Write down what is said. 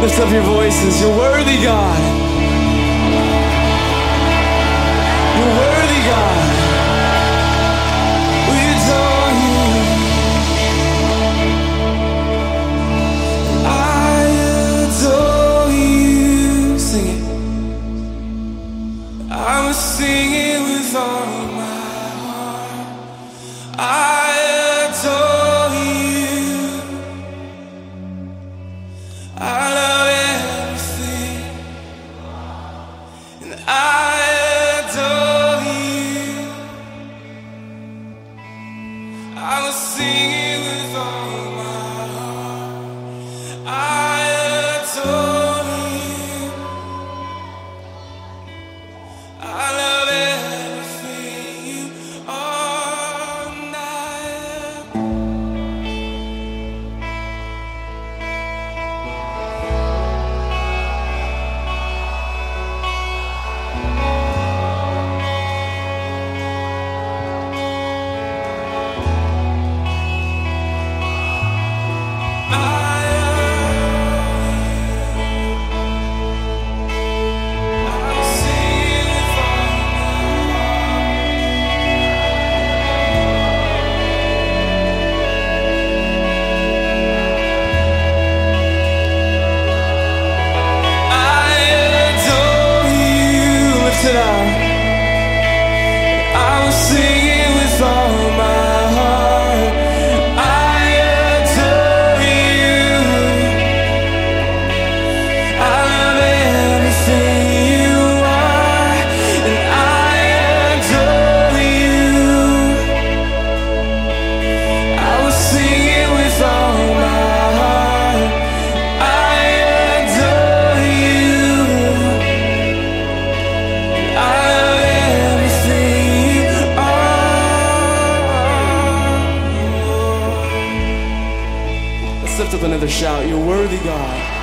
Lift up your voices. You're worthy, God. You're worthy, God. We adore you. I adore you. Sing it. I was singing with all my heart. I adore you. I love everything, and I adore you. I was singing with all my heart. I adore you. I love everything you are now. I was singing with all my heart. I adore you. I love everything you are, and I adore you. I was singing with all my heart. I adore you. Let's lift up another shout. You're worthy, God.